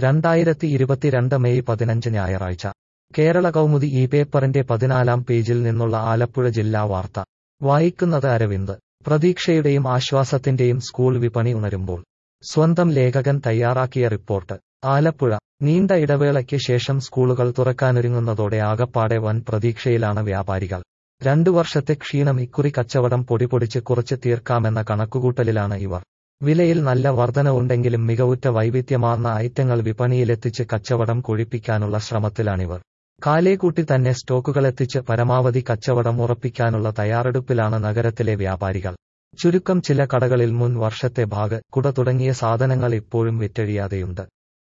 2022 May 15 ഞായറാഴ്ച കേരള കൗമുദി ഈ പേപ്പറിന്റെ 14-ാം പേജിൽ നിന്നുള്ള ആലപ്പുഴ ജില്ലാ വാർത്ത വായിക്കുന്നത് അരവിന്ദ്. പ്രതീക്ഷയുടെയും ആശ്വാസത്തിന്റെയും സ്കൂൾ വിപണി ഉണരുമ്പോൾ. സ്വന്തം ലേഖകൻ തയ്യാറാക്കിയ റിപ്പോർട്ട്. ആലപ്പുഴ. നീണ്ട ഇടവേളയ്ക്ക് ശേഷം സ്കൂളുകൾ തുറക്കാനൊരുങ്ങുന്നതോടെ ആകപ്പാടെ വൻ പ്രതീക്ഷയിലാണ് വ്യാപാരികൾ. 2 വർഷത്തെ ക്ഷീണം ഇക്കുറി കച്ചവടം പൊടിപൊടിച്ച് കുറച്ച് തീർക്കാമെന്ന കണക്കുകൂട്ടലിലാണ് ഇവർ. വിലയിൽ നല്ല വർധനവുണ്ടെങ്കിലും മികവുറ്റ വൈവിധ്യമാർന്ന ഐറ്റങ്ങൾ വിപണിയിലെത്തിച്ച് കച്ചവടം കൊഴിപ്പിക്കാനുള്ള ശ്രമത്തിലാണിവർ. കാലേക്കൂട്ടി തന്നെ സ്റ്റോക്കുകളെത്തിച്ച് പരമാവധി കച്ചവടം ഉറപ്പിക്കാനുള്ള തയ്യാറെടുപ്പിലാണ് നഗരത്തിലെ വ്യാപാരികൾ. ചുരുക്കം ചില കടകളിൽ മുൻ വർഷത്തെ ബാഗ്, കുട തുടങ്ങിയ സാധനങ്ങൾ ഇപ്പോഴും വിറ്റഴിയാതെയുണ്ട്.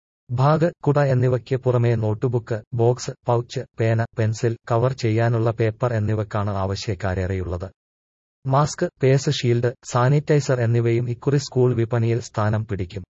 ബാഗ്, കുട എന്നിവയ്ക്ക് പുറമെ നോട്ടുബുക്ക്, ബോക്സ്, പൗച്ച്, പേന, പെൻസിൽ, കവർ ചെയ്യാനുള്ള പേപ്പർ എന്നിവയ്ക്കാണ് ആവശ്യക്കാരേറെയുള്ളത്. മാസ്ക്, ഫേസ് ഷീൽഡ്, സാനിറ്റൈസർ എന്നിവയും ഇക്കുറി സ്കൂൾ വിപണിയിൽ സ്ഥാനം പിടിക്കും.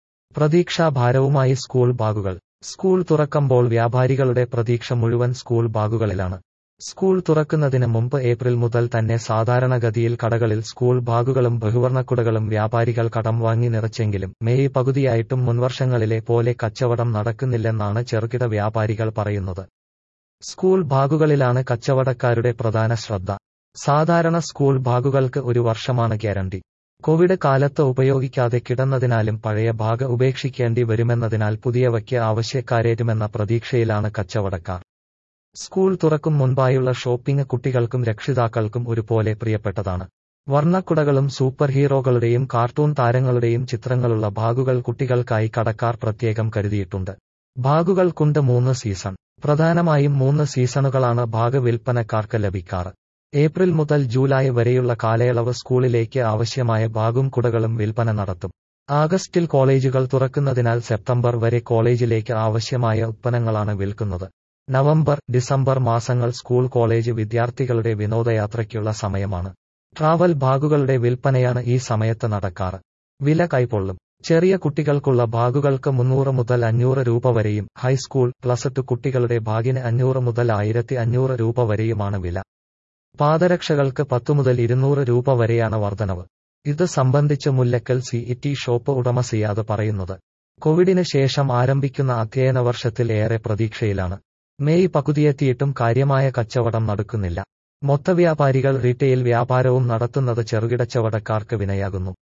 പ്രതീക്ഷാഭാരവുമായി സ്കൂൾ ബാഗുകൾ. സ്കൂൾ തുറക്കുമ്പോൾ വ്യാപാരികളുടെ പ്രതീക്ഷ മുഴുവൻ സ്കൂൾ ബാഗുകളിലാണ്. സ്കൂൾ തുറക്കുന്നതിന് മുമ്പ് ഏപ്രിൽ മുതൽ തന്നെ സാധാരണഗതിയിൽ കടകളിൽ സ്കൂൾ ബാഗുകളും ബഹുവർണ്ണക്കുടകളും വ്യാപാരികൾ കടം വാങ്ങി നിറച്ചെങ്കിലും മെയ് പകുതിയായിട്ടും മുൻവർഷങ്ങളിലെ പോലെ കച്ചവടം നടക്കുന്നില്ലെന്നാണ് ചെറുകിട വ്യാപാരികൾ പറയുന്നത്. സ്കൂൾ ബാഗുകളിലാണ് കച്ചവടക്കാരുടെ പ്രധാന ശ്രദ്ധ. സാധാരണ സ്കൂൾ ബാഗുകൾക്ക് 1 വർഷമാണ് ഗ്യാരണ്ടി. കോവിഡ് കാലത്ത് ഉപയോഗിക്കാതെ കിടന്നതിനാലും പഴയ ബാഗ് ഉപേക്ഷിക്കേണ്ടി വരുമെന്നതിനാൽ പുതിയവയ്ക്ക് ആവശ്യക്കാരേറ്റുമെന്ന പ്രതീക്ഷയിലാണ് കച്ചവടക്കാർ. സ്കൂൾ തുറക്കും മുൻപായുള്ള ഷോപ്പിംഗ് കുട്ടികൾക്കും രക്ഷിതാക്കൾക്കും ഒരുപോലെ പ്രിയപ്പെട്ടതാണ്. വർണ്ണക്കുടകളും സൂപ്പർ ഹീറോകളുടെയും കാർട്ടൂൺ താരങ്ങളുടെയും ചിത്രങ്ങളുള്ള ബാഗുകൾ കുട്ടികൾക്കായി കടക്കാർ പ്രത്യേകം കരുതിയിട്ടുണ്ട്. ബാഗുകൾക്കുണ്ട് 3 സീസൺ. പ്രധാനമായും 3 സീസണുകളാണ് ബാഗ് വിൽപ്പനക്കാർക്ക് ലഭിക്കാറ്. ഏപ്രിൽ മുതൽ ജൂലൈ വരെയുള്ള കാലയളവ് സ്കൂളിലേക്ക് ആവശ്യമായ ബാഗും കുടകളും വിൽപ്പന നടത്തും. ആഗസ്റ്റിൽ കോളേജുകൾ തുറക്കുന്നതിനാൽ സെപ്റ്റംബർ വരെ കോളേജിലേക്ക് ആവശ്യമായ ഉത്പന്നങ്ങളാണ് വിൽക്കുന്നത്. നവംബർ, ഡിസംബർ മാസങ്ങൾ സ്കൂൾ കോളേജ് വിദ്യാർത്ഥികളുടെ വിനോദയാത്രയ്ക്കുള്ള സമയമാണ്. ട്രാവൽ ബാഗുകളുടെ വിൽപ്പനയാണ് ഈ സമയത്ത് നടക്കാറ്. വില കൈപ്പൊള്ളും. ചെറിയ കുട്ടികൾക്കുള്ള ബാഗുകൾക്ക് 300 മുതൽ 500 രൂപ വരെയും ഹൈസ്കൂൾ, +2 കുട്ടികളുടെ ബാഗിന് 500 മുതൽ 1500 രൂപ വരെയുമാണ് വില. പാദരക്ഷകൾക്ക് 10 മുതൽ 200 രൂപ വരെയാണ് വർധനവ്. ഇത് സംബന്ധിച്ച് മുല്ലക്കൽ CET ഷോപ്പ് ഉടമ സിയാദ് പറയുന്നത്. കോവിഡിന് ശേഷം ആരംഭിക്കുന്ന അധ്യയന വർഷത്തിൽ ഏറെ പ്രതീക്ഷയിലാണ്. മെയ് പകുതിയെത്തിയിട്ടും കാര്യമായ കച്ചവടം നടക്കുന്നില്ല. മൊത്തവ്യാപാരികൾ റീറ്റെയിൽ വ്യാപാരവും നടത്തുന്നത് ചെറുകിടച്ചവടക്കാർക്ക് വിനയാകുന്നു.